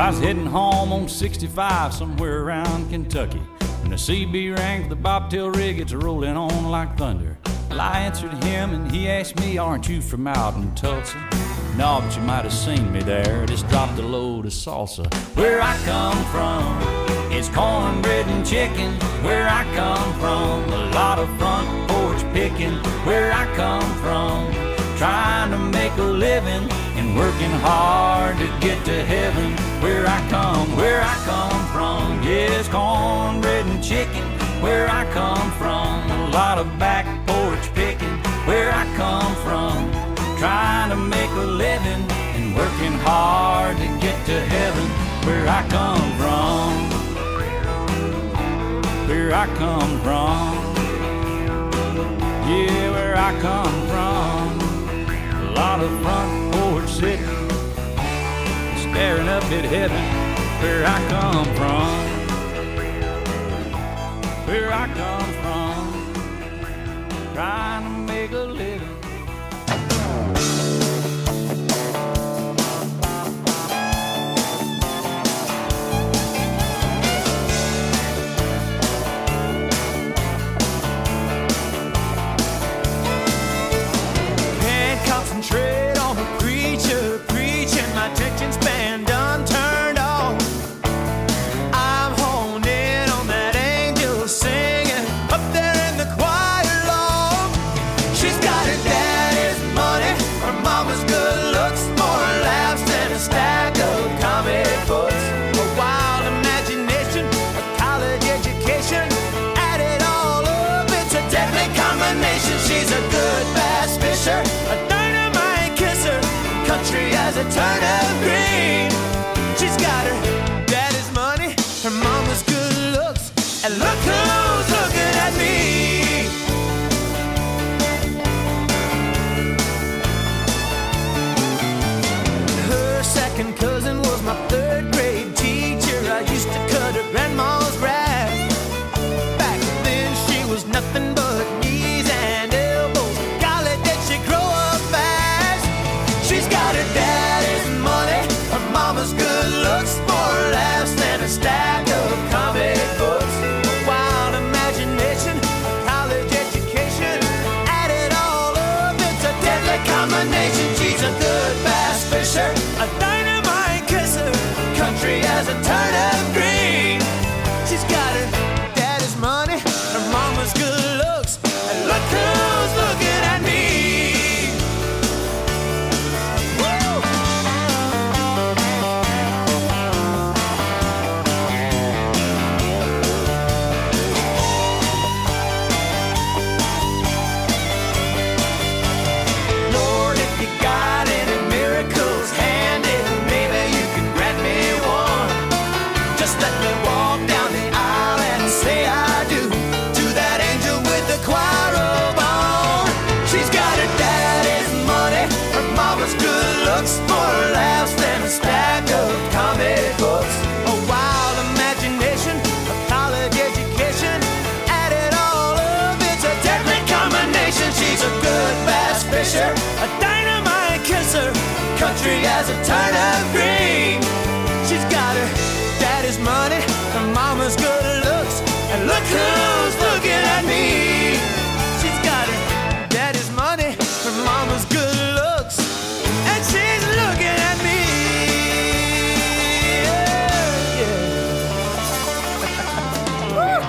I was heading home on 65 somewhere around Kentucky when the CB rang for the bobtail rig. It's rolling on like thunder. Well, I answered him and he asked me, aren't you from out in Tulsa? No, but you might have seen me there. Just dropped a load of salsa. Where I come from, it's cornbread and chicken. Where I come from, a lot of front porch picking. Where I come from, trying to make a living and working hard to get to heaven. Where I come from, yes, cornbread and chicken. Where I come from, a lot of back porch picking. Where I come from, trying to make a living and working hard to get to heaven. Where I come from, where I come from, yeah, where I come from. A lot of front porch sitting, staring up at heaven. Where I come from, where I come from, trying to make a living. Can't concentrate on the preacher preaching. My attention span done turned off. I'm honed in on that angel singing up there in the choir loft. She's got her daddy's money, her mama's good looks, more laughs than a stack of comic books. A wild imagination, a college education, add it all up, it's a deadly combination. She's a good bass fisher, a dynamite kisser, country as a turnip green. She's got her daddy's money, her mama's good looks, and look who's looking at me. Her second cousin was my third grade teacher. I used to cut her grandma's grass. Back then she was nothing but knees and elbows. Golly, did she grow up fast? She's got her daddy's money, her mama's good looks, more laughs than a stack of comic books. A wild imagination, a college education, add it all up, it's a deadly combination. She's a good bass fisher, a dynamite kisser, country as a turnip green. She's got her daddy's money, her mama's good looks, and look who's looking at me. Woo! Lord, if you got any miracles handy, maybe you can grant me one. Just let me walk down the aisle and say I do to that angel with the choir robe on. She's got her daddy's money, her mama's good looks, more laughs than a stack of comic books. A wild imagination, a college education, add it all up, it's a deadly combination. She's a good bass fisher, a dynamite kisser, country as a turnip green. She's got her daddy's money, her mama's good looks, and look who's looking at me. She's got her daddy's money, her mama's good looks, and she's looking at me. Yeah, yeah. Woo!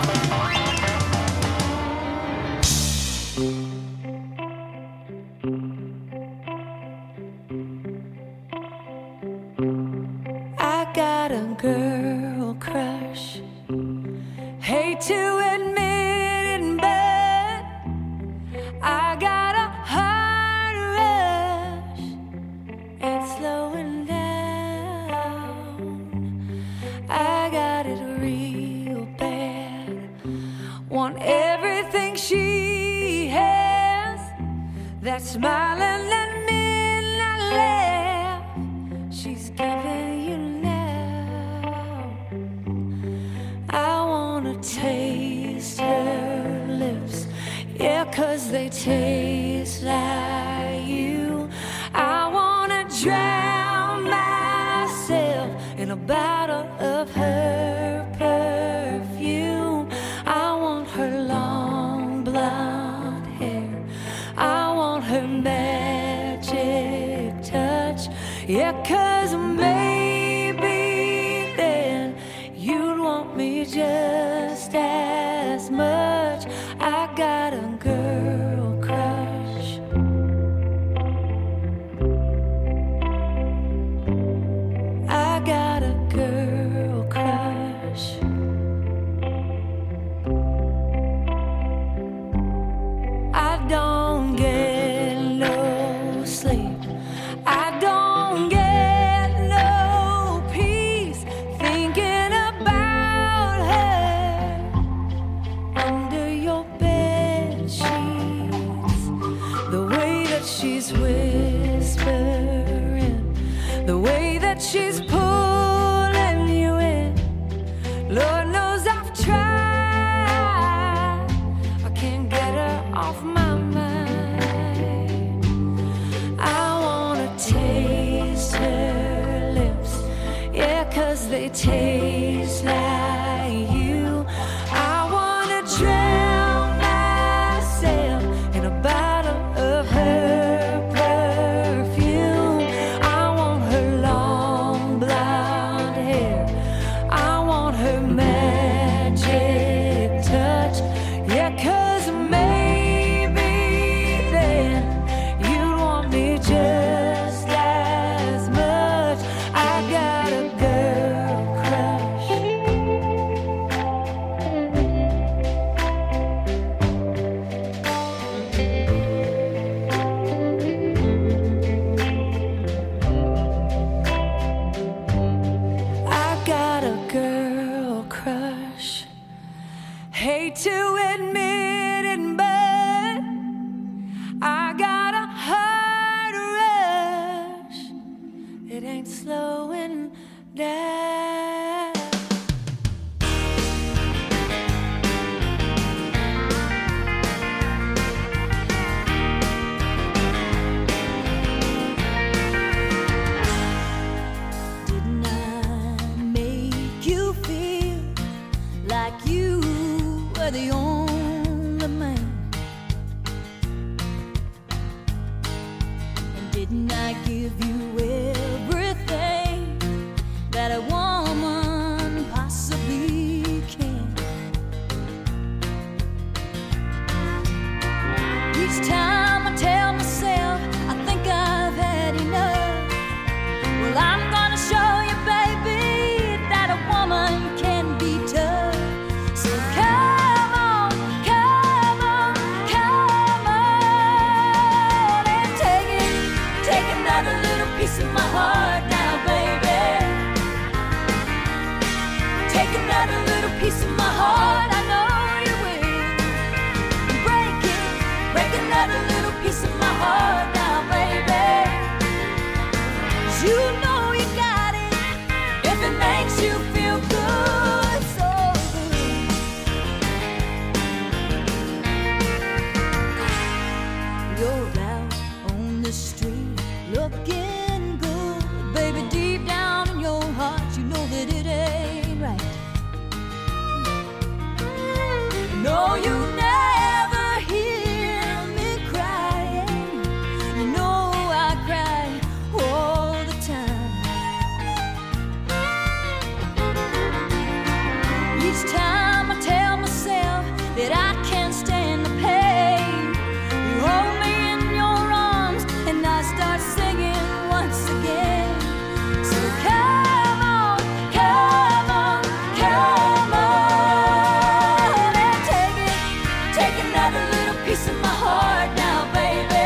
I got a girl crush. Hate to admit it, but I got a heart rush. It's slowing down. I got it real bad. Want everything she has. That smiling and midnight laugh she's giving you now. I wanna taste her lips, yeah, 'cause they taste like you. I wanna drown myself in a bottle of her perfume. I want her long blonde hair. I want her magic touch. Yeah, 'cause maybe then you'd want me just as much. I got a girl crush. I got a girl crush. I don't get no sleep. I don't get no peace thinking about her under your bed sheets. The way that she's whispering, the way that she's pulling you in. Lord knows I've tried. I can't get her off my mind. I wanna taste her lips, yeah, 'cause they taste like you. I wanna drown myself in a bottle of her perfume. I want her long blonde hair. I want her magic touch. Yeah, 'cause maybe then you'd want me just as much. I got a girl crush. I got a girl crush. Hate to admit it, but I got a heart rush. It ain't slowing down. Didn't I make you feel like you were the only man? And didn't I give you everything that a woman possibly can? Each time I tell myself I think I've had enough, well, I'm gonna show you, baby, that a woman can be tough. So come on, come on, come on, and take another little piece of my heart now, baby. Take another little piece of my heart, I know you will. And break another little piece of my heart now, baby. 'Cause you know you got it if it makes you feel good, so good. You're out on the street looking good, baby. Deep down in your heart, you know that it ain't right. No, you never hear me crying. You know I cry all the time. Each time I tell myself that I can't stand the pain, you hold me in your arms and I start singing once again. So come on, come on, come on, and take another little piece of my heart now, baby.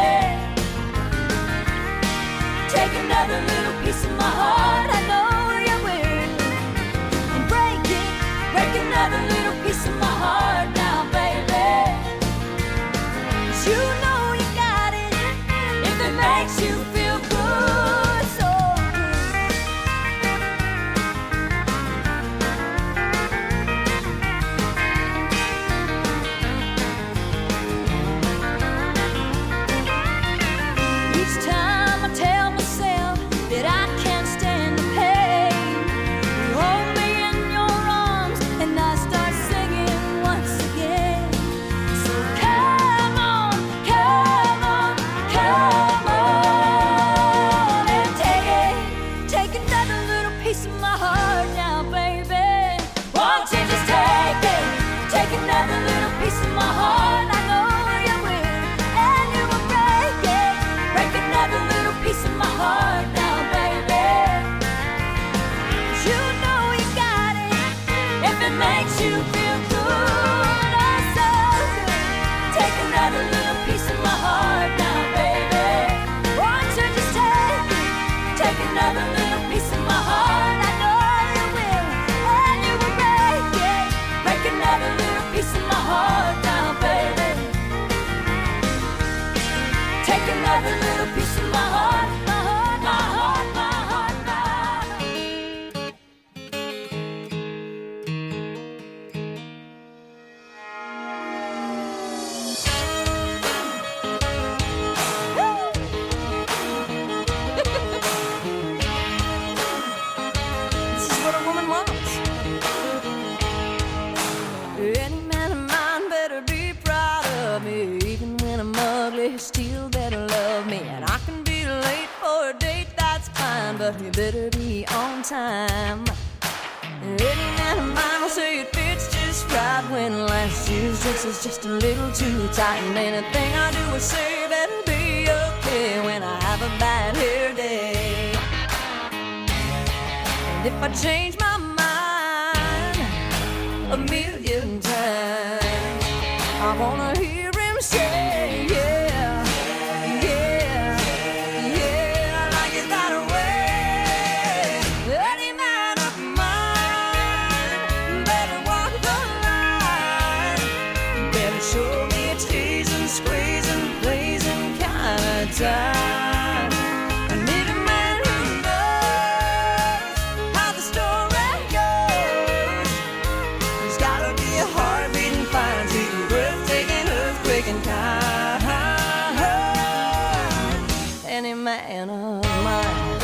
Take another little piece of my heart, I know you will. And break another little piece of my heart now, baby. 'Cause you know you got it if it makes you feel good, so good. Each time I tell myself that I can't stand the pain, another little piece of my heart. I know you will, and you will break another little piece of my heart now, baby. Take another little piece of my heart, my heart, my heart, my heart, my heart. This is what a woman wants. Any man of mine better be proud of me. Even when I'm ugly, he still better love me. And I can be late for a date, that's fine, but he better be on time. Any man of mine will say it fits just right when last year's dress is just a little too tight. And anything I do or say better be okay when I have a bad hair day. And if I change my mind a million times, I wanna hear him say, yeah, yeah, yeah, like it that way. Any man of mine better walk the line, better show me a teasing, squeezing, pleasing kind of time. I need a man who knows how the story goes. There's gotta be a heart beating fine, sweet, breathtaking, earthquaking kind. Any man of mine.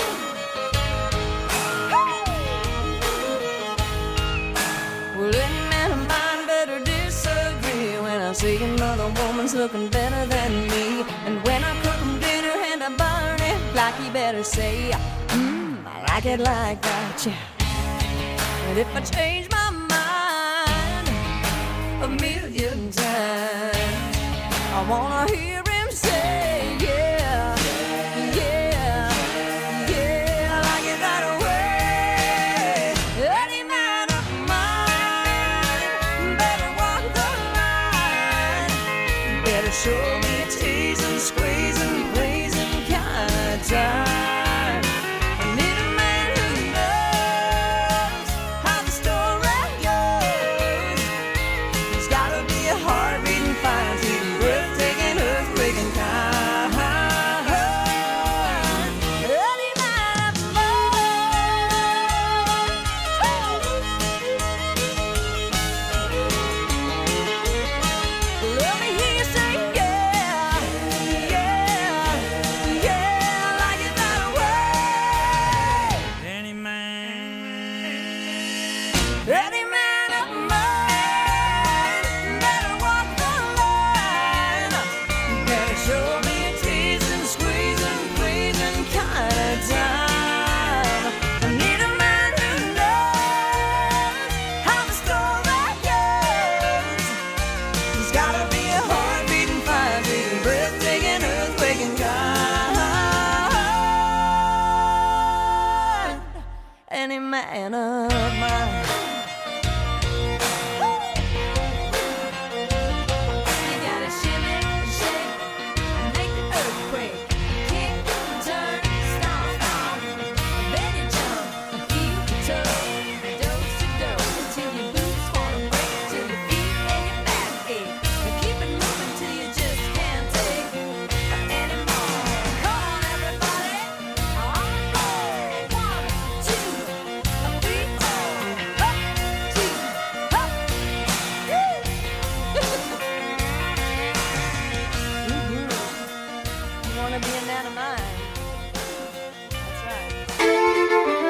Well, any man of mine better disagree when I see another woman's looking better than me. And when I cook him dinner and I burn it, like he better say, I like it like that, yeah. And if I change my mind a million times, I wanna hear him say, yeah, yeah, yeah, I like it that way. Any man of mine better walk the line, better show me a teasing, squeezing, pleasing kind of time. I need a man who knows how the story goes. There's gotta be a heart beating fine, sweet, breathtaking, earthquaking kind. Any man of mine. Let me hear you say, yeah, yeah, yeah, I like it that way. Any Any man of mine better walk the line, better show me a teasing, squeezing, pleasing kind of time. I need a man who knows how the story goes. There's gotta be a heart beating fine, beating, breathtaking, earthquaking kind. Any man of mine. You gotta shimmy, shake, and make the earthquake. Kick, turn, stomp, stomp. Then you jump and feel the tug. Dose to dose until your boots wanna break, till your feet and your back ache. And keep it moving till you just can't take anymore. Come on, everybody. On the floor. 1, 2, 3, 4. Up, 2, up. You wanna be a man of mine? That's right.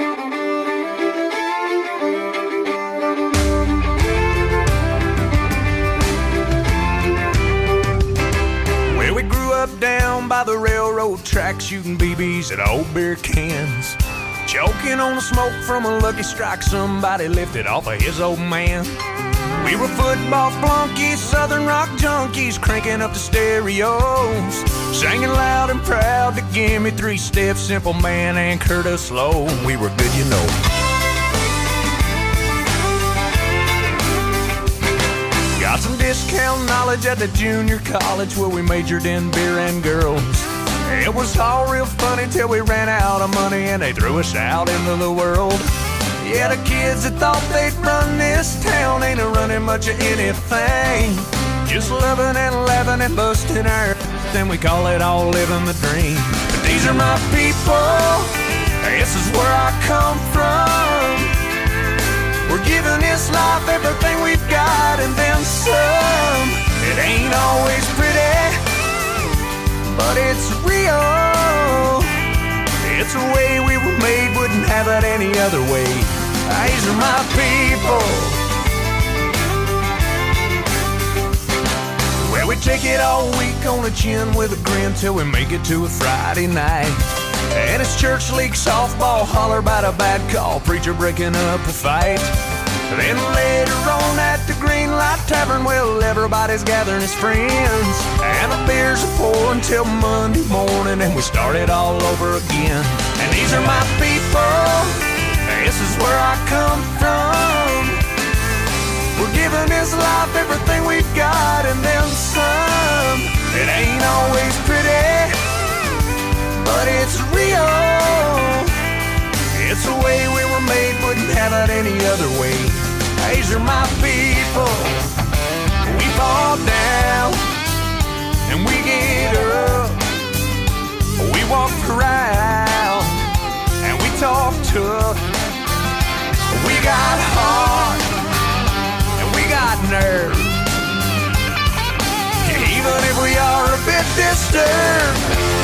Well, we grew up down by the railroad track, shooting BBs at old beer cans, choking on the smoke from a Lucky Strike somebody lifted off of his old man. We were football flunkies, southern rock junkies, cranking up the stereos, singing loud and proud to Give Me 3 Steps, Simple Man, and Curtis Slow. We were good, you know. Got some discount knowledge at the junior college where we majored in beer and girls. It was all real funny till we ran out of money and they threw us out into the world. Yeah, the kids that thought they'd run this town ain't running much of anything. Just loving and laughing and busting our then we call it all living the dream. But these are my people, this is where I come from. We're giving this life everything we've got and then some. It ain't always pretty, but it's real. It's the way we were made, wouldn't have it any other way. These are my people. Well, we take it all week on the chin with a grin till we make it to a Friday night. And it's church league softball, holler about a bad call, preacher breaking up a fight. Then later on at the Green Light Tavern, well, everybody's gathering as friends. And the beers are pouring till Monday morning, and we start it all over again. And these are my people, this is where I come from. We're giving this life everything we've got and then some. It ain't always pretty, but it's real. It's the way we were made, wouldn't have it any other way. These are my people. We fall down and we get up. We walk around and we talk tough. We got heart and we got nerve. Even if we are a bit disturbed.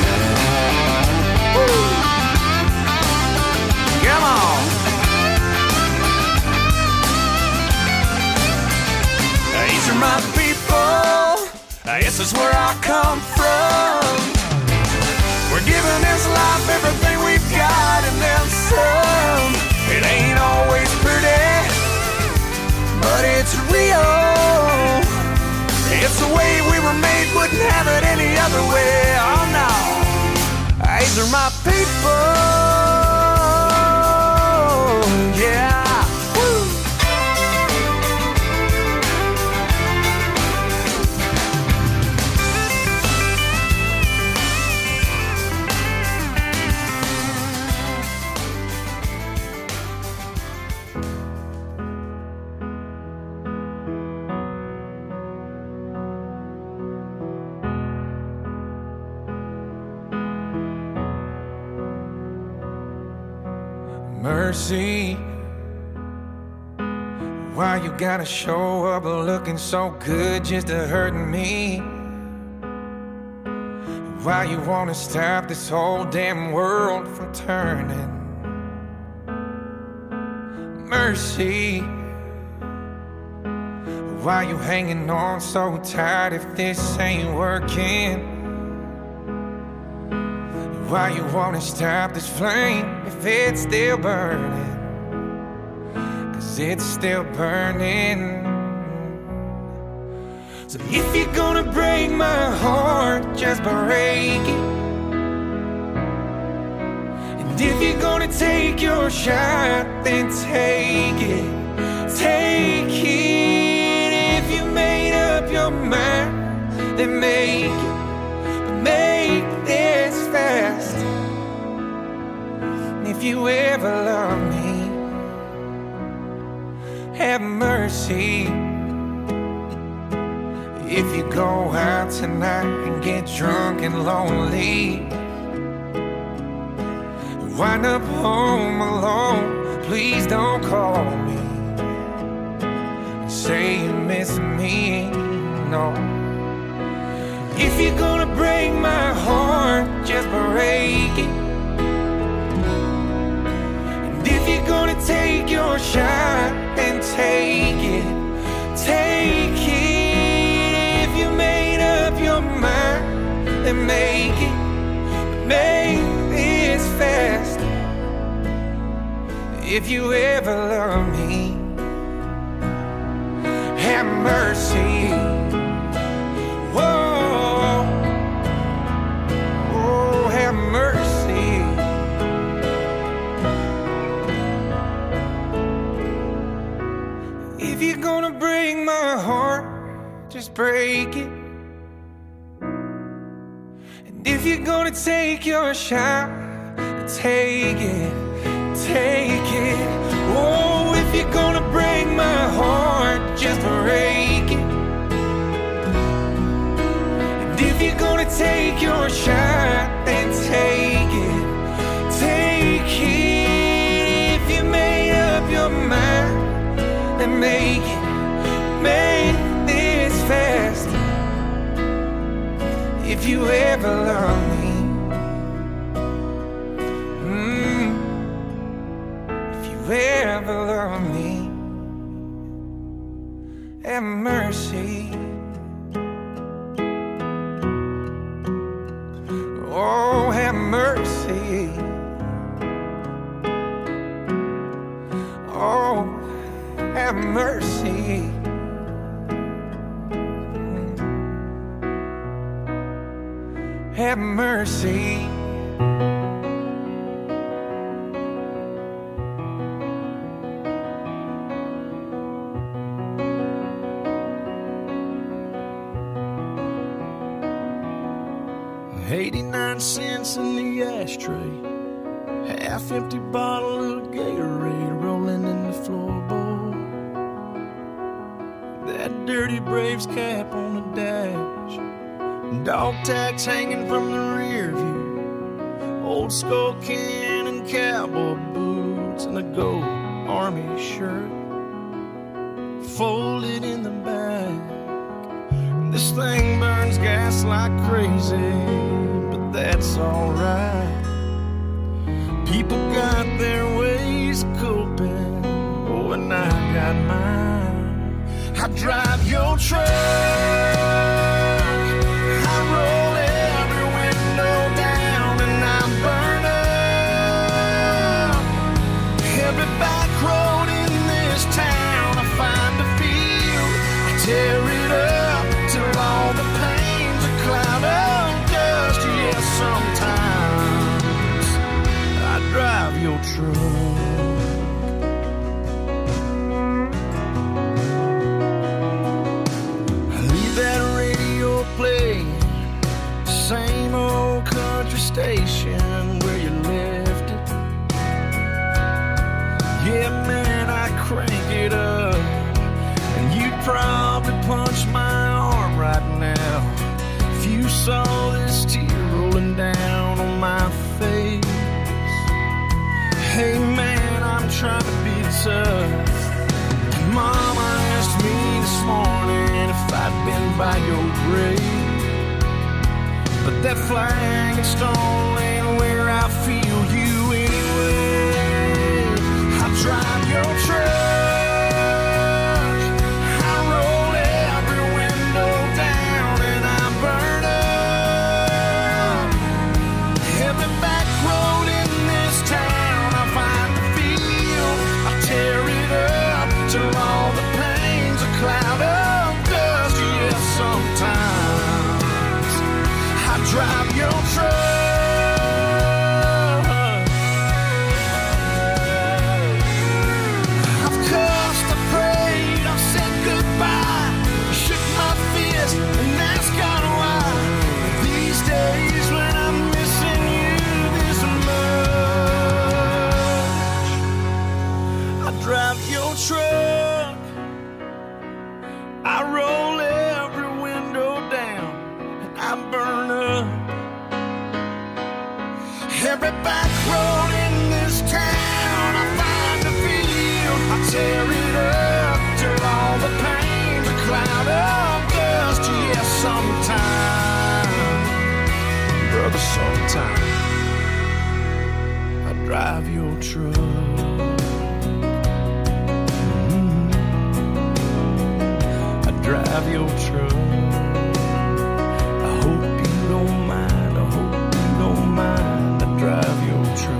Woo. Come on. These are my people. This is where I come from. We're giving this life everything we've got and then some. It ain't always pretty, but it's real. It's the way we were made, wouldn't have it any other way. Oh no. These are my people. Yeah. Woo. Mercy, why you gotta show up looking so good just to hurt me? Why you wanna stop this whole damn world from turning? Mercy, why you hanging on so tight if this ain't working? Why you wanna stop this flame if it's still burning? 'Cause it's still burning. So if you're gonna break my heart, just break it. And if you're gonna take your shot, then take it. Take it. If you made up your mind, then make it. But make this fast. If you ever love me, have mercy. If you go out tonight and get drunk and lonely, wind up home alone, please don't call me and say you miss me, no. If you're gonna break my heart, just break it. And if you're gonna take your shot, then take it. Take it. If you made up your mind, then make it. Make this fast. If you ever love me, have mercy. Whoa, oh, have mercy. If you're gonna break my heart, just break it. And if you're gonna take your shot, take it, take it. Oh, if you're gonna break my heart, just break it. And if you're gonna take your shot, then take it, take it. If you made up your mind, then make it, make this fast. If you ever love me, if you ever love me, have mercy. Oh, have mercy. Oh, have mercy. Have mercy. $0.89 in the ashtray, half-empty bottle of Gatorade rolling in the floorboard. That dirty Braves cap on the dash, dog tags hanging from the rear view, old skull can and cowboy boots, and a gold army shirt folded in the back. This thing burns gas like crazy, but that's alright. People got their ways of coping, oh, and I got mine. I drive your truck, I roll every window down, and I burn up every back road in this town. I find a field, I tear it up till all the pain's a cloud of dust. Yeah, sometimes I drive your truck. I leave that radio playing, same old country station where you left it. Yeah, man, I crank it up, and you'd probably punch my arm right now if you saw this tear rolling down on my face. Hey, man, I'm trying to be tough. Mama asked me this morning if I'd been by your grave, but that flag and stone ain't where I feel you anyway. I drive your truck, I roll every window down, and I burn up every back road in this town. I find the field, I tear it up till all the pain's a cloud of dust. Yeah, sometimes I drive your truck. I've cussed, I prayed, I've said goodbye, shook my fist and asked God why. These days when I'm missing you this much, I drive your truck, I roll every window down, and I burn up every back road in this town. I find a field, I tear it up till all the pain's a cloud of dust. Yeah, sometime, brother, sometime I drive your truck. I drive your truck. I hope you don't mind, I hope you don't mind. I drive your truck.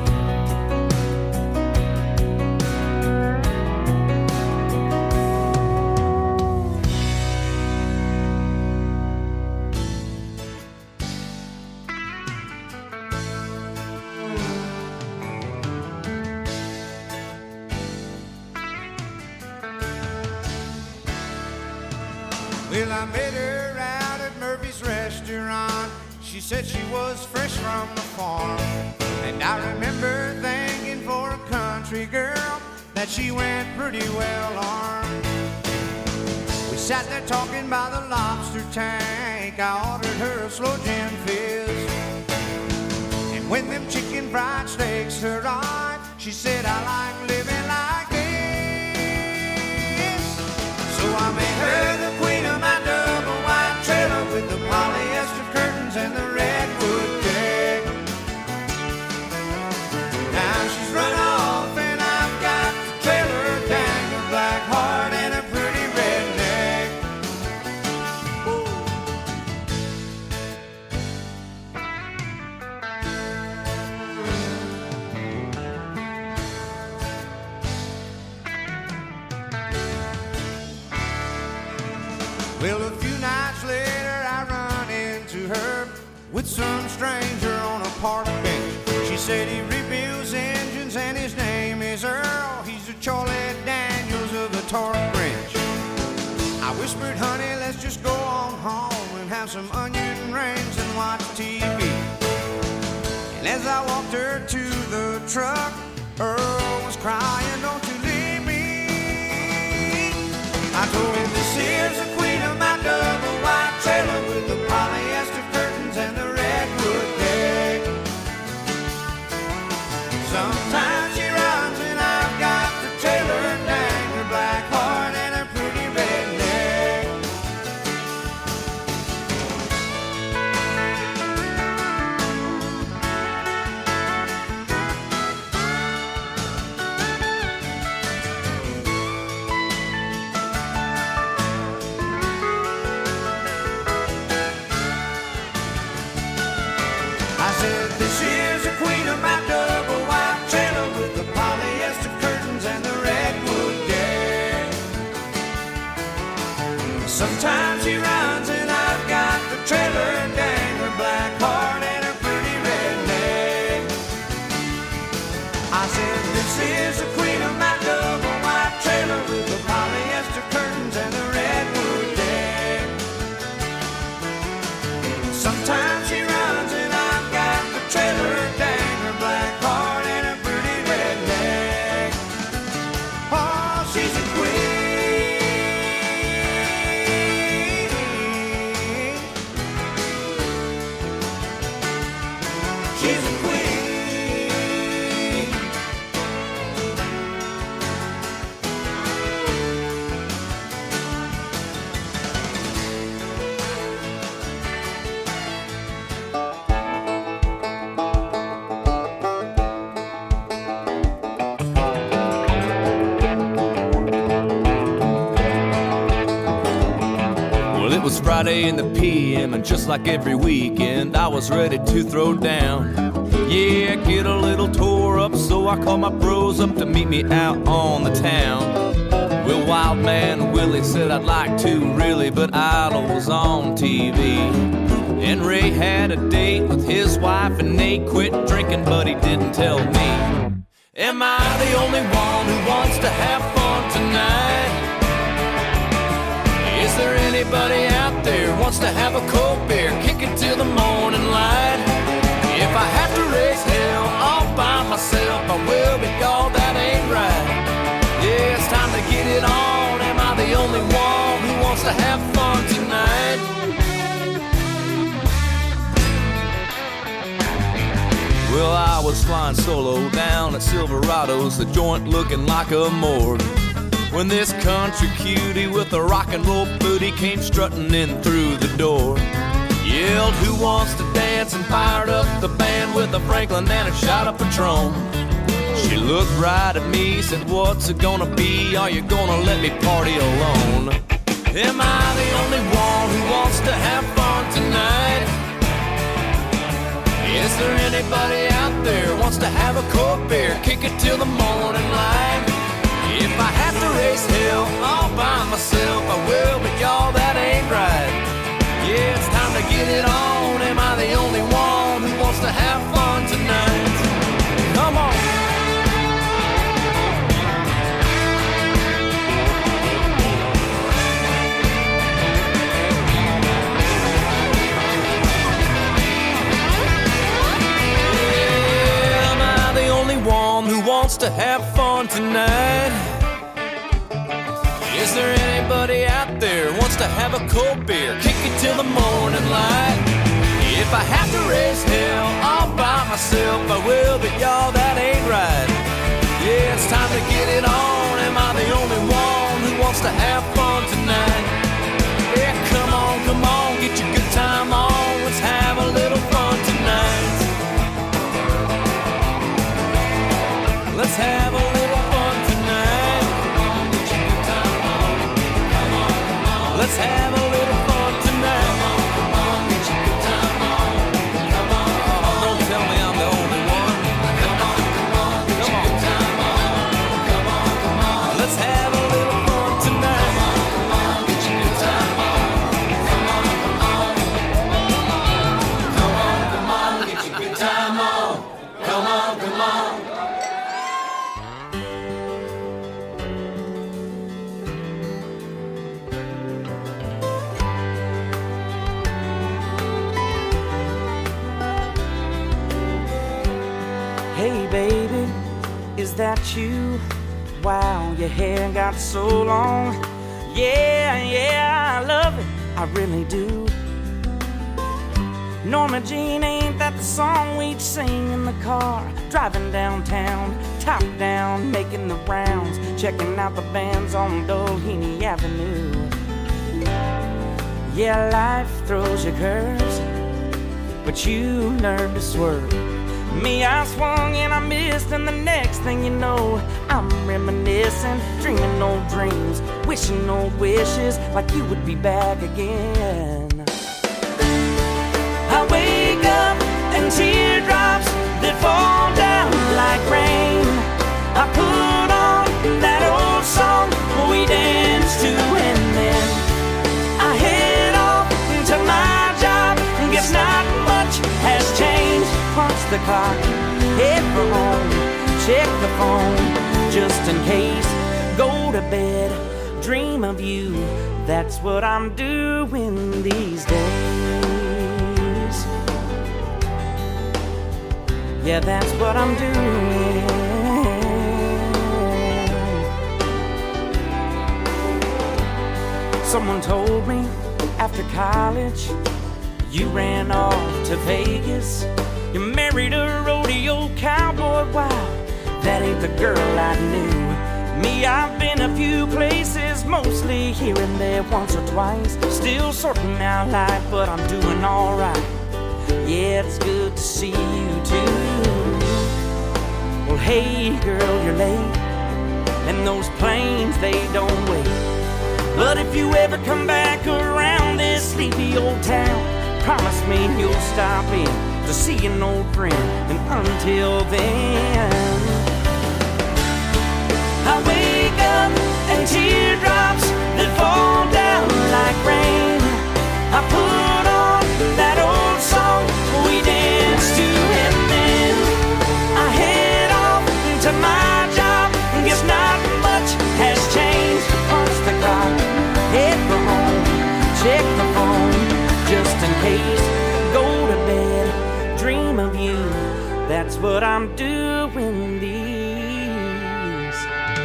Well, I met her out at Murphy's restaurant. She She said she was fresh from the farm. And I remember thinking for a country girl that she went pretty well armed. We sat there talking by the lobster tank. I ordered her a slow gin fizz. And when them chicken fried steaks arrived, she said, I like living like this. So I made her the queen of my double wide trailer with the polyester curtains and the redwood deck. Now she's run off and I've got the trailer, dang, a black heart and a pretty redneck. Well, a few nights later I run into her with some stranger on a park bench. She said he rebuilds engines and his name is Earl. He's the Charlie Daniels of the torque wrench. I whispered, honey, let's just go on home and have some onion rings and watch TV. And as I walked her to the truck, Earl was crying, don't you leave me. I told him, this here's the queen of my double wide trailer with the polyester curtains and the redwood deck. Sometimes she runs and I've got the trailer, dang, her black heart and her pretty redneck. I said, this is the queen of my double wide trailer with the polyester curtains and the redwood deck. Sometimes she runs and I've got the trailer, dang, her black heart and her pretty redneck. I said, this is the queen of my double wide trailer with the polyester curtains and the redwood deck. Sometimes she runs and I've got the trailer, dang, her black heart and her pretty redneck. Oh, she's a queen. She's a queen. Well, it was Friday in the PM, and just like every weekend, I was ready to throw down. Yeah, get a little tore up, so I called my bros up to meet me out on the town. Well, Wild Man Willie said I'd like to, really, but Idol was on TV. And Ray had a date with his wife, and Nate quit drinking, but he didn't tell me. Am I the only one who wants to have fun tonight? Is there anybody out there who wants to have a cold beer, kick it till the morning light? If I have to raise hell all by myself, I will, but y'all, that ain't right. Yeah, it's time to get it on. Am I the only one who wants to have fun tonight? Well, I was flying solo down at Silverado's, the joint looking like a morgue, when this country cutie with a rock and roll booty came strutting in through the door. Yelled, who wants to dance, and fired up the band with a Franklin and a shot of Patron. She looked right at me, said, what's it gonna be? Are you gonna let me party alone? Am I the only one who wants to have fun tonight? Is there anybody out there who wants to have a cold beer, kick it till the morning light? If I have to raise hell all by myself, I will, but y'all, that ain't right. Yeah, it's time to get it on. Am I the only one who wants to have fun tonight? Come on. wants to have fun tonight? Is there anybody out there who wants to have a cold beer, kick it till the morning light? If I have to raise hell all by myself, I will, but y'all, that ain't right. Yeah, it's time to get it on. Am I the only one who wants to have fun tonight? Yeah, come on, get your good time on. Let's have a little fun tonight. Let's have a little fun tonight. Come on, get your good time on. Come on. Let's have a little fun tonight. Come on, get your good time on. Come on. Don't tell me I'm the only one. Come on, get your good time on. Come on. Let's have a little fun tonight. Come on, get your good time on. Come on. Come on, get your good time on. Come on. Hey baby, is that you? Wow, your hair got so long. Yeah, I love it, I really do. Norma Jean, ain't that the song we'd sing in the car? Driving downtown, top down, making the rounds, checking out the bands on Doheny Avenue. Yeah, life throws you curves, but you learn to swerve. Me, I swung and I missed, and the next thing you know, I'm reminiscing, dreaming old dreams, wishing old wishes, like you would be back again. I wake up and teardrops that fall down like rain. I put on that old song we danced to, and then I head off to my job. Guess not much has changed. Punch the clock, head for home, check the phone, just in case. Go to bed, dream of you. That's what I'm doing these days. Yeah, that's what I'm doing. Someone told me after college you ran off to Vegas. You married a rodeo cowboy. Wow, that ain't the girl I knew. Me, I've been a few places, mostly here and there, once or twice. Still sorting out life, but I'm doing alright. Yeah, it's good to see you too. Well, hey girl, you're late, and those planes, they don't wait. But if you ever come back around this sleepy old town, promise me you'll stop in to see an old friend. And until then, I wake up and teardrops that fall down like rain. I put on that old song we danced to, and then I head off to my job. Guess not much has changed. Punch the clock, head for home, check the phone, just in case. Go to bed, dream of you. That's what I'm doing these.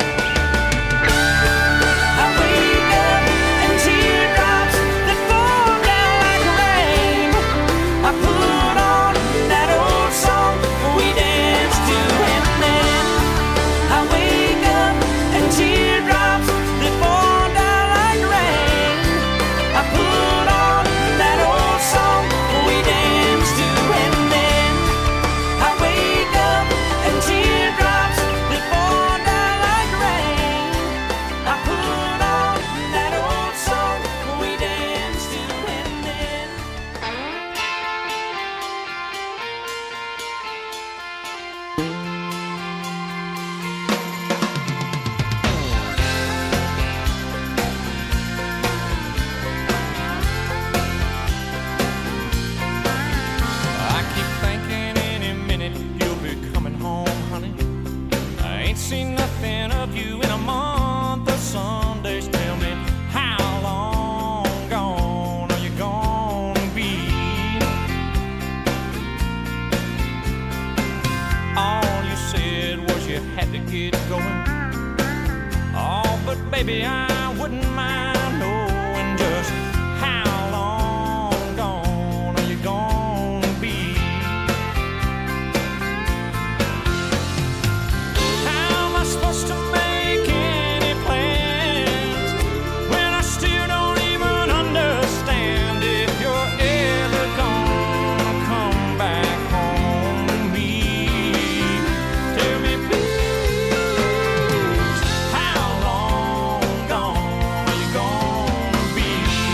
I wake up and teardrops that fall down like rain. I put on that old song we danced to, and then I wake up and teardrops that fall down like rain. I put on that old song we danced to, and then I wake up and teardrops that fall down like rain. I put on that old song we danced to, and then I keep thinking any minute you'll be coming home, honey. I ain't seen nothing of you in a month of Sundays. Tell me, how long gone are you gonna be? All you said was you had to get going. Oh, but baby, I wouldn't mind knowing just how long gone are you gonna be? How am I supposed to make any plans when I still don't even understand if you're ever gonna come back home to me? Tell me please, how long gone are you gonna be?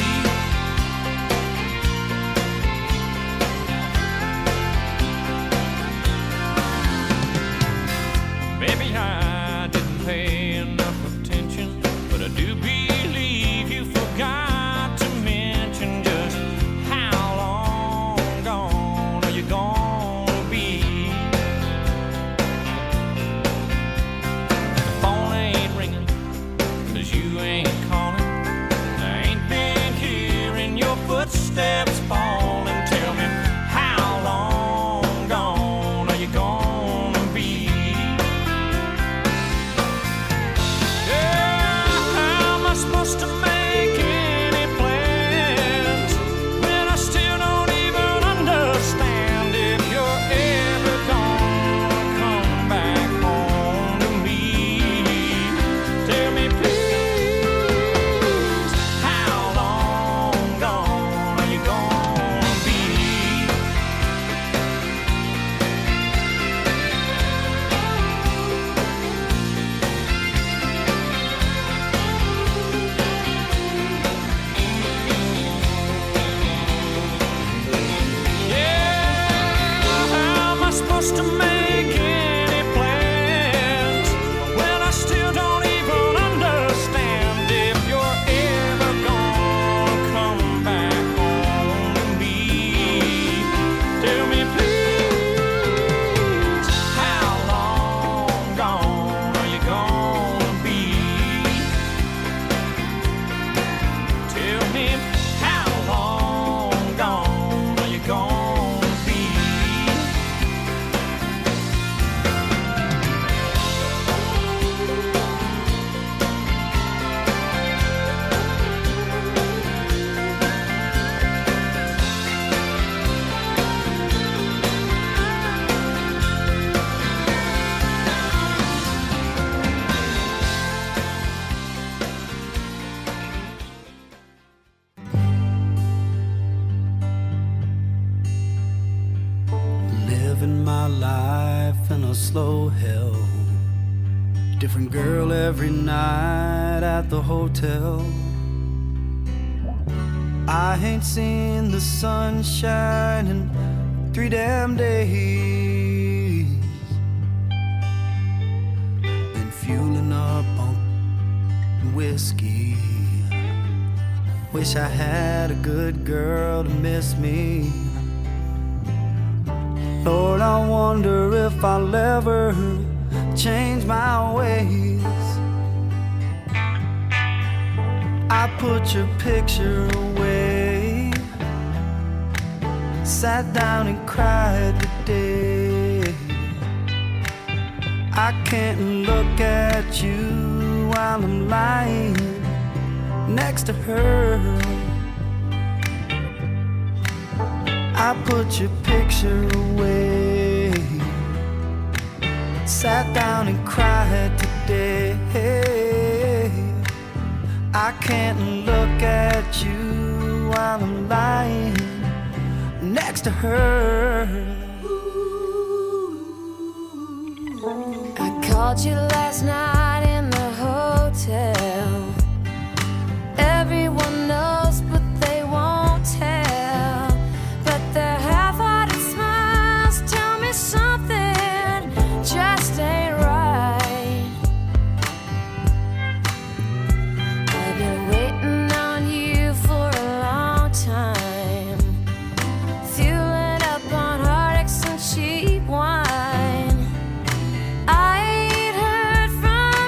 Maybe I didn't pay enough attention, but I do believe you forgot to mention just how long gone are you gonna be? The phone ain't ringing, 'cause you ain't calling. I ain't been hearing your footsteps falling. Tell me, how long gone are you gonna be? Yeah, how am I supposed to make any plans when I still don't even understand if you're ever gonna come back home to me? Tell me please, how long gone are you gonna be? Yeah, how am I supposed to make any plans when I still don't even understand if you're ever gonna come back home to me? Tell me please, how long gone are you gonna be? Tell me, how long gone are you gonna be? Living my life in a slow hell. Different girl every night at the hotel. I ain't seen the sunshine in 3 damn days. Been fueling up on whiskey. Wish I had a good girl to miss me. Lord, I wonder if I'll ever change my ways. I put your picture away, sat down and cried today. I can't look at you while I'm lying next to her. I put your picture away, sat down and cried today. I can't look at you while I'm lying next to her. I called you last night in the hotel. Everyone knows, but they won't tell. But their half-hearted smiles tell me something just ain't right. I've been waiting on you for a long time, fueling up on heartaches and cheap wine. I ain't heard from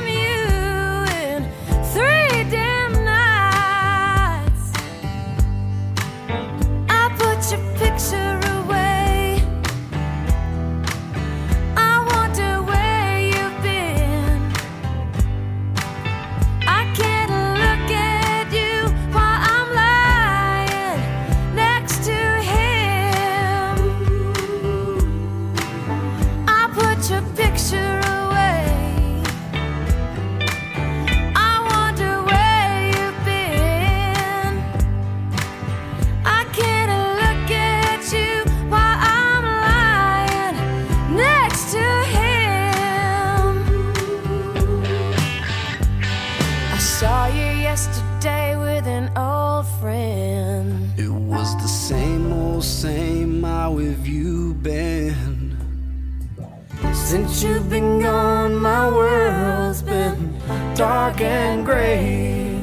Since you've been gone, my world's been dark and gray.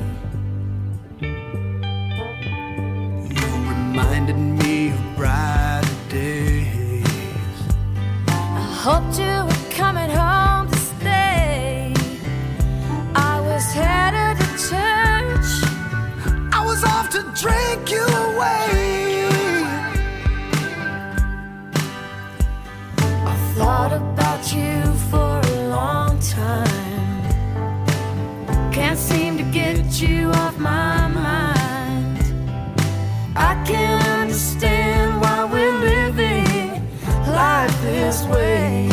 You reminded me of brighter days. I hoped you were coming home to stay. I was headed to church. I was off to drink you away. I thought about you for a long time. Can't seem to get you off my mind. I can't understand why we're living life this way.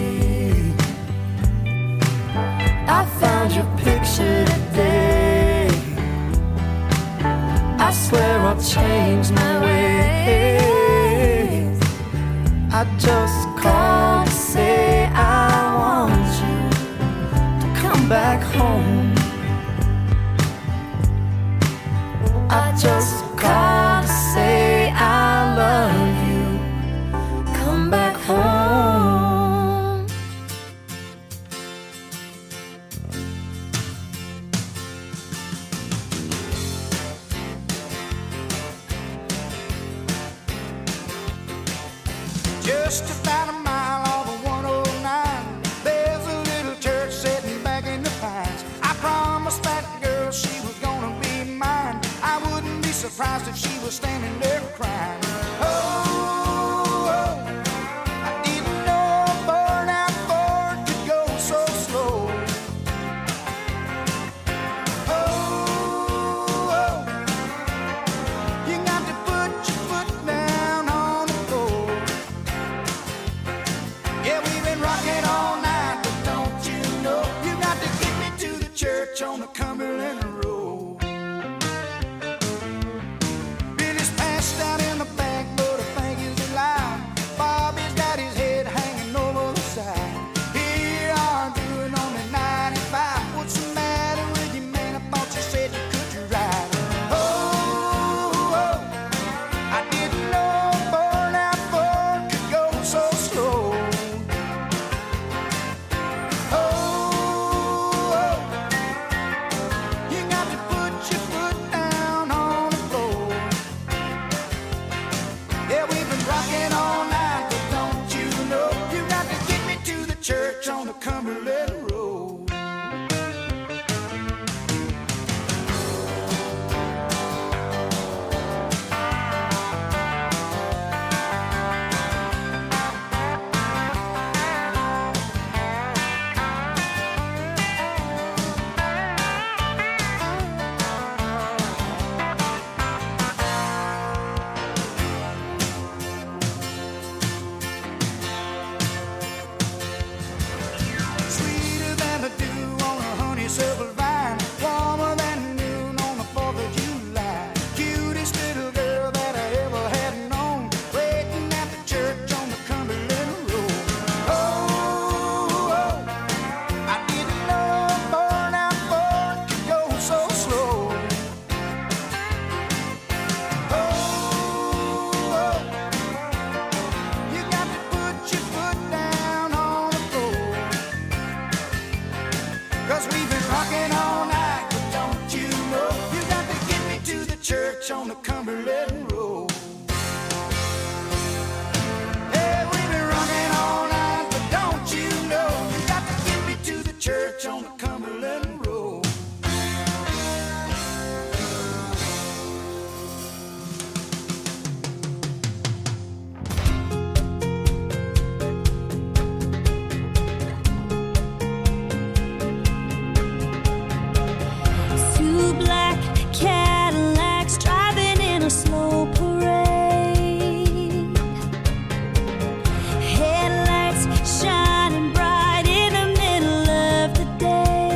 I found your picture today. I swear I'll change my ways. I just called to say I want you to come back home. I just called to say I love you. Come back home. Just about a mile off of 109, there's a little church sitting back in the pines. I promised that girl she was gonna be mine. I wouldn't be surprised if she was standing there crying. Oh, I didn't know a burnout Ford could go so slow. Oh, you got to put your foot down on the floor. Yeah, we've been rocking all night, but don't you know you got to get me to the church on the Cumberland Road. Billy's passed out in the back, but I think he's alive. Bobby's got his head hanging over the side. Here are doing only 95. What's the matter with you, man? I thought you said you could ride. Oh, I didn't know a burnout Ford could go so slow. Oh, you got to put your foot down on the floor. Yeah, we've been rocking all night, but don't you know you got to get me to the church on the Cumberland Road. Sweeter than the dew on a honeysuckle vine, warmer than noon on the 4th of July. Cutest little girl that I ever had known, waiting at the church on the Cumberland Road. Oh, I didn't know a burnout Ford could go so slow. Oh, you got to put your foot down on the floor. 'Cause we've been rocking all night, but don't you know you got to get me to the church on the Cumberland Road. Yeah, we've been rocking all night, but don't you know you got to get me to the church on the Cumberland Road. Two black Cadillacs driving in a slow parade. Headlights shining bright in the middle of the day.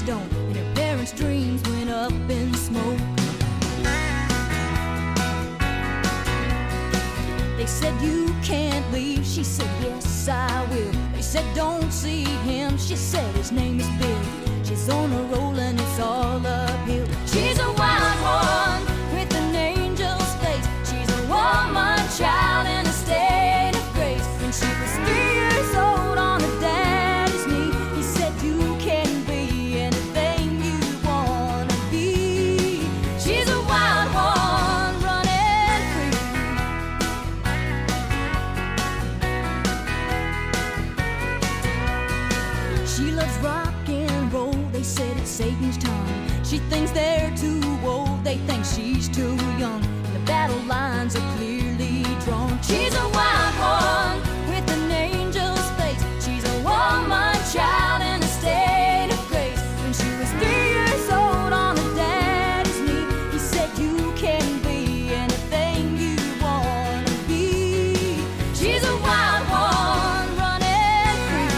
don't, and her parents' dreams went up in smoke. They said, you can't leave. She said, yes, I will. They said, don't see him. She said, his name is Bill. She's on a roll and it's all uphill. She's a wild one with an angel's face. She's a woman child in a state of grace. When she was 3 years old on her daddy's knee, he said, you can be anything you wanna be. She's a wild one running free. She loves rock and roll. They said it's Satan's tongue. She thinks they're too old. They think she's too young. And the battle lines are clearly drawn. She's a wild one with an angel's face. She's a woman child in a state of grace. When she was 3 years old on her daddy's knee, he said, you can be anything you wanna be. She's a wild one running free.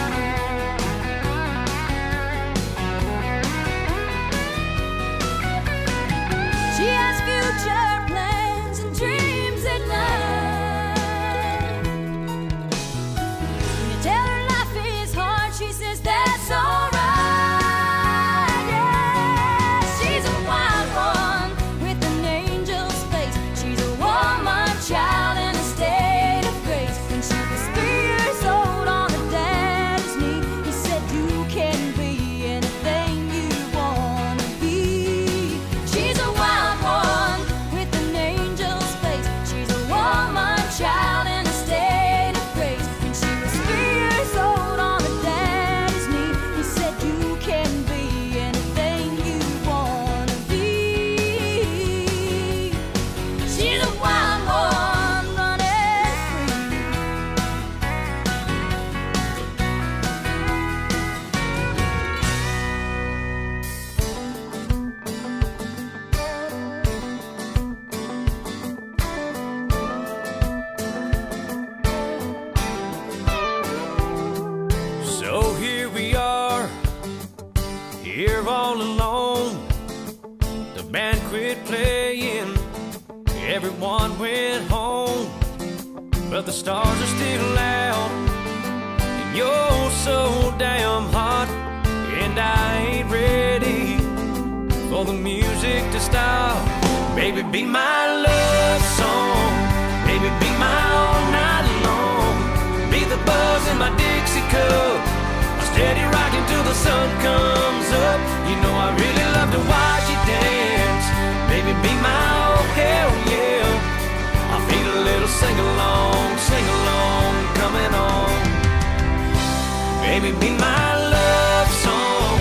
She has future plans and dreams at night. When you tell her life is hard, she says that's alright. Yeah, she's a wild one with an angel's face. She's a woman child in a state of grace. When she was 3 years old on her daddy's knee, he said, you can be anything you wanna be. She's a wild one with an angel's face. She's a woman child in a state of grace. When she was 3 years old on her daddy's knee, he said, you can be anything you wanna be. She's a wild one running free. So here we are, here all alone. The band quit playing, everyone went home. But the stars are still out, and you're so damn hot. And I ain't ready for the music to stop. Baby, be my love song. Baby, be my all night long. Be the buzz in my Dixie cup, steady rocking till the sun comes up. You know I really love to watch you dance. Baby, be my oh hell yeah. I feel a little sing along coming on. Baby, be my love song.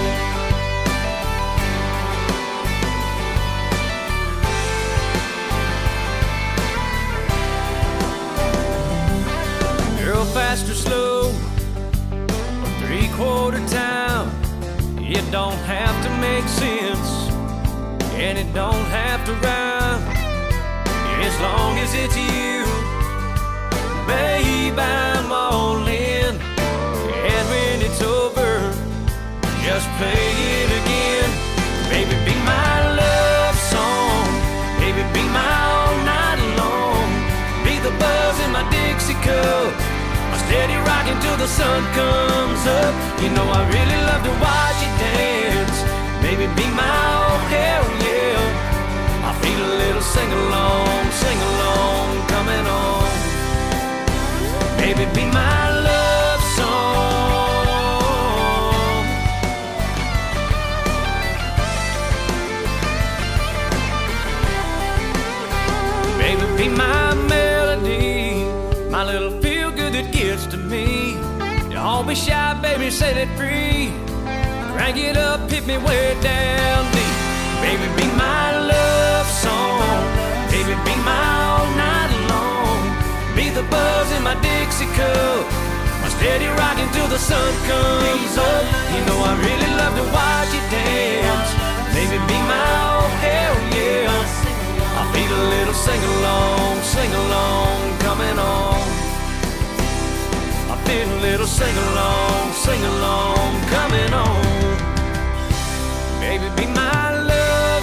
Girl, fast or slow, or 3/4 time, it don't have to make sense, and it don't have to rhyme. As long as it's you, babe, I'm all in. And when it's over, just play it again. Baby, be my love song. Baby, be my all night long. Be the buzz in my Dixie cup, steady rocking till the sun comes up. You know I really love to watch you dance. Baby, be my oh hell yeah. I feel a little sing along coming on. Baby, be my love song. Baby, be my melody, my little feel good that gets to me. Don't be shy, baby, set it free. Crank it up, hit me way down deep. Baby, be my love song. Baby, be my all night long. Be the buzz in my Dixie cup, my steady rocking till the sun comes up. You know I really love to watch you dance. Baby, be my oh hell yeah. I feel a little sing along coming on. I feel a little sing along coming on. Baby, be my love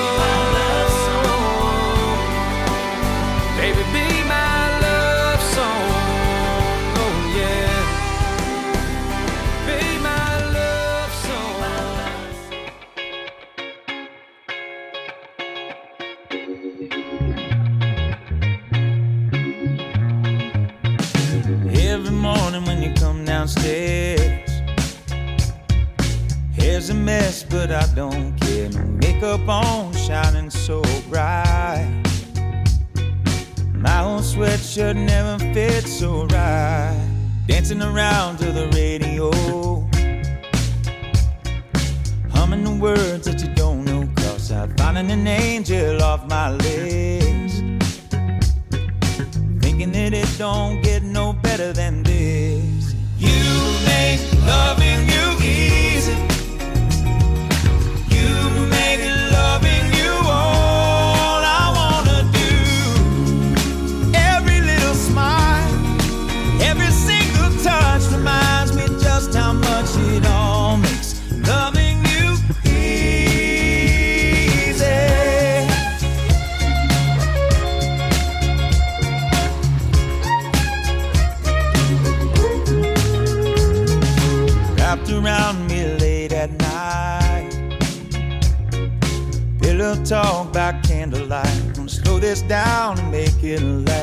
song. Baby, be my love song. Oh yeah. Be my love song. Every morning when you come downstairs, hair's a mess, but I don't care. No makeup on, shining so bright. My old sweatshirt never fits so right. Dancing around to the radio, humming the words that you don't know, 'cause I'm finding an angel off my list. Thinking that it don't get no better than this. You make loving you easy. You make loving you all I wanna do. Every little smile, every single touch reminds me just how much it all makes loving you easy. Wrapped around me late at night, pillow talk by candlelight. Gonna slow this down and make it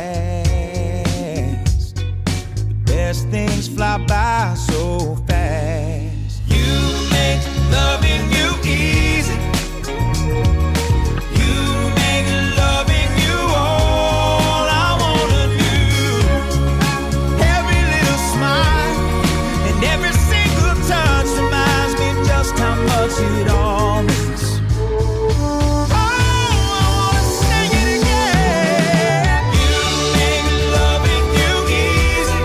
last. The best things fly by so fast. You make loving you easy. You make loving you all I wanna do. Every little smile and every single touch reminds me just how much it all means. Oh, I wanna sing it again. You make loving you easy.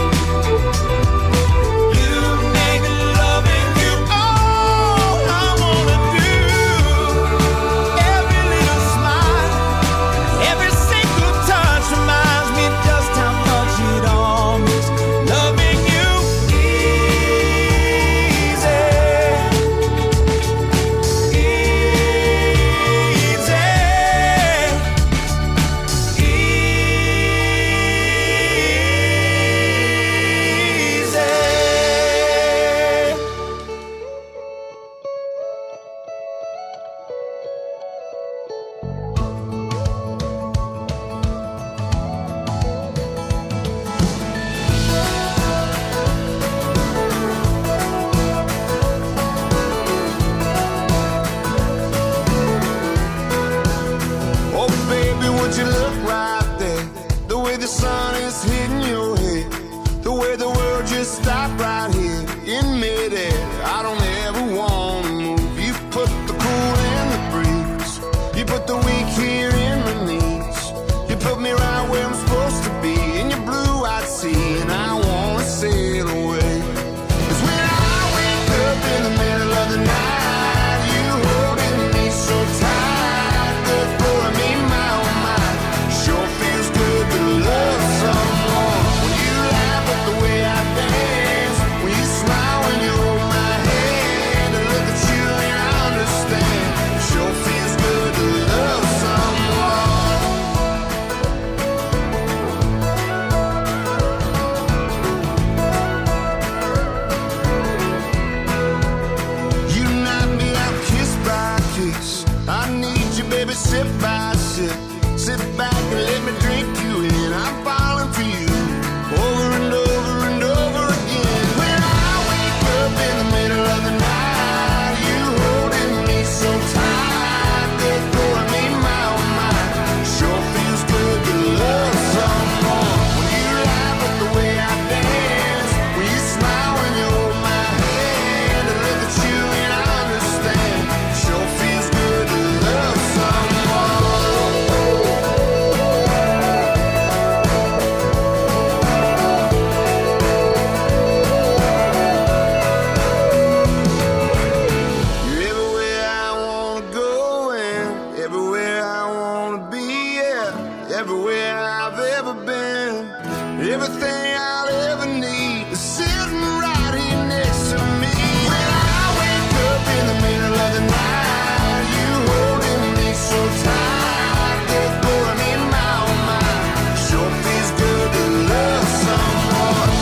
You make loving you all I wanna do. Every little smile, every single touch reminds me just how much it all means. Loving you easy. Oh, baby, would you look right there? The way the sun is hitting your head, the way the world just stopped right here in midair. I don't ever want to move. You put the cool in the breeze. You put the weak here in my knees. You put me right where I'm supposed to be in your blue-eyed sea, and I want to sail away. 'Cause when I wake up in the middle of the night, you holding me so tight, good for me, my oh my. Sure feels good to love someone. When you laugh at the way I dance, when you smile when you hold my hand, and look at you and I understand. Sure feels good to love someone. You knock me out kiss by kiss. I need you, baby, sip by sip. Sit back and let me drink you in. I'm falling for you over and over and over again. When I wake up in the middle of the night, you holding me so tight, good for me, my oh my. Sure feels good to love someone. When you laugh at the way I dance, when you smile when you hold my hand, and look at you and I understand. Sure feels good to love someone. You're everywhere I wanna go and everywhere I wanna be, yeah. Everywhere I've ever been, everything I'll ever need.